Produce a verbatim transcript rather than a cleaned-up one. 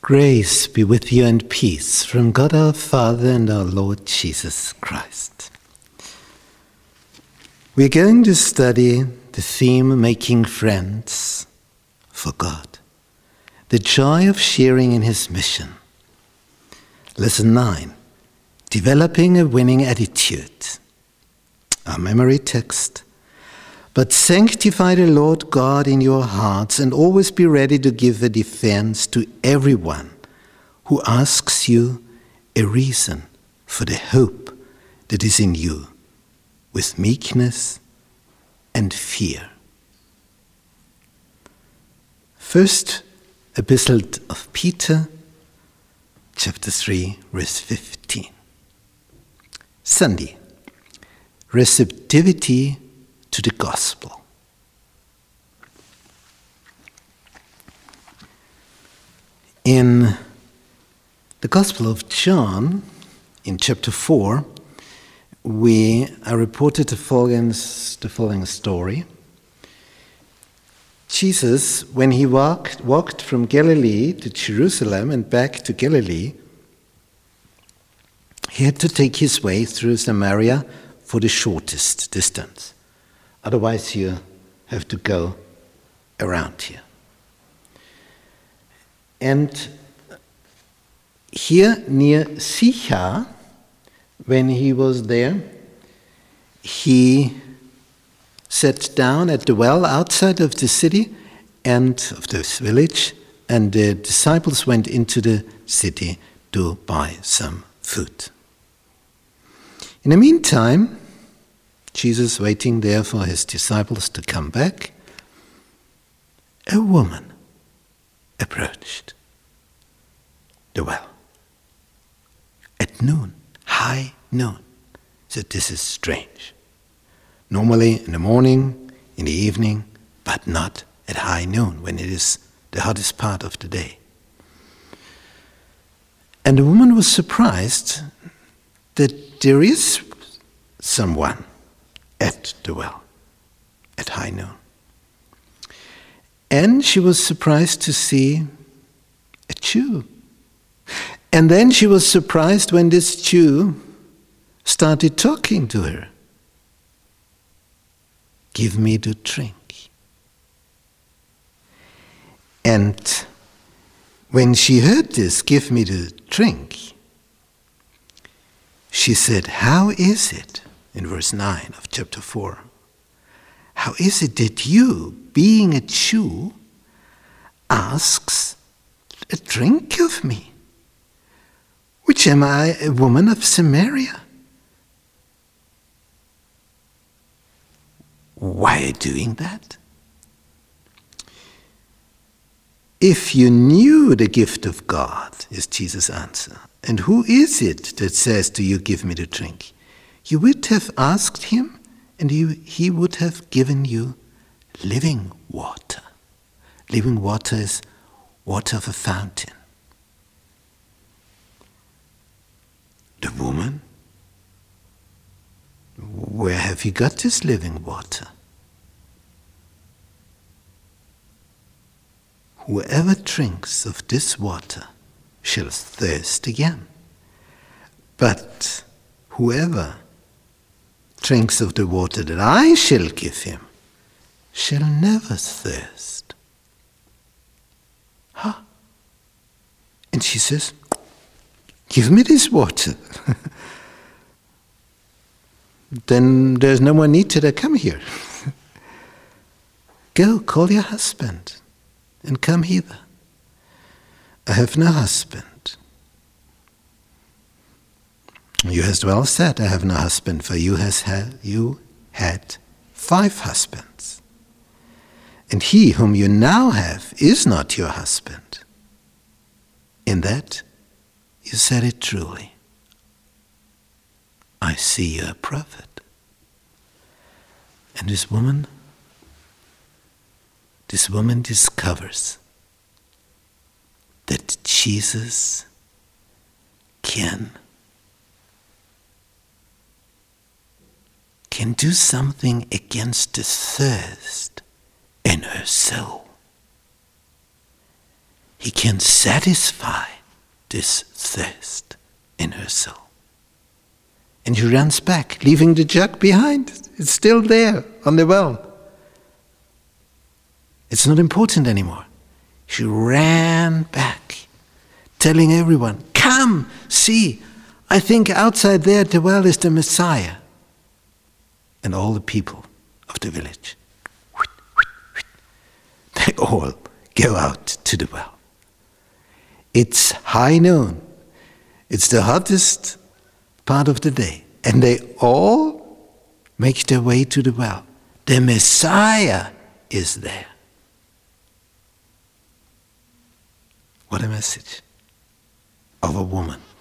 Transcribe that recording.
Grace be with you and peace from God our Father and our Lord Jesus Christ. We're going to study the theme, Making Friends for God, the joy of sharing in His mission. Lesson nine, Developing a Winning Attitude. Our memory text, but sanctify the Lord God in your hearts and always be ready to give a defense to everyone who asks you a reason for the hope that is in you with meekness and fear. First Epistle of Peter, chapter three, verse fifteen. Sunday, receptivity to the gospel. In the Gospel of John, in chapter four, we are reported the following, the following story. Jesus, when he walked, walked from Galilee to Jerusalem and back to Galilee, he had to take his way through Samaria for the shortest distance. Otherwise, you have to go around here. And here near Sychar, when he was there, he sat down at the well outside of the city and of this village, and the disciples went into the city to buy some food. In the meantime, Jesus waiting there for his disciples to come back, a woman approached the well at noon, high noon. Said, this is strange. Normally in the morning, in the evening, but not at high noon when it is the hottest part of the day. And the woman was surprised that there is someone at the well at high noon. And she was surprised to see a Jew. And then she was surprised when this Jew started talking to her. Give me to drink. And when she heard this, give me to drink, she said, how is it, in verse nine of chapter four, how is it that you, being a Jew, asks a drink of me, which am I, a woman of Samaria? Why are you doing that? If you knew the gift of God, is Jesus' answer, and who is it that says to you, give me to drink? You would have asked him, and he, he would have given you living water. Living water is water of a fountain. The woman, where have you got this living water? Whoever drinks of this water shall thirst again. But whoever drinks of the water that I shall give him shall never thirst. Huh? And she says, give me this water. Then there's no more need to come here. Go, call your husband and come hither. I have no husband. You hast well said, I have no husband, for you has had, you had five husbands. And he whom you now have is not your husband. In that you said it truly. I see you're a prophet. And this woman, this woman discovers that Jesus can, can do something against the thirst in her soul. he can satisfy this thirst in her soul. And she runs back, leaving the jug behind. It's still there on the well. It's not important anymore. She ran back, telling everyone, "Come, see, I think outside there at the well is the Messiah." And all the people of the village, they all go out to the well. It's high noon. It's the hottest part of the day. And they all make their way to the well. The Messiah is there. What a message of a woman.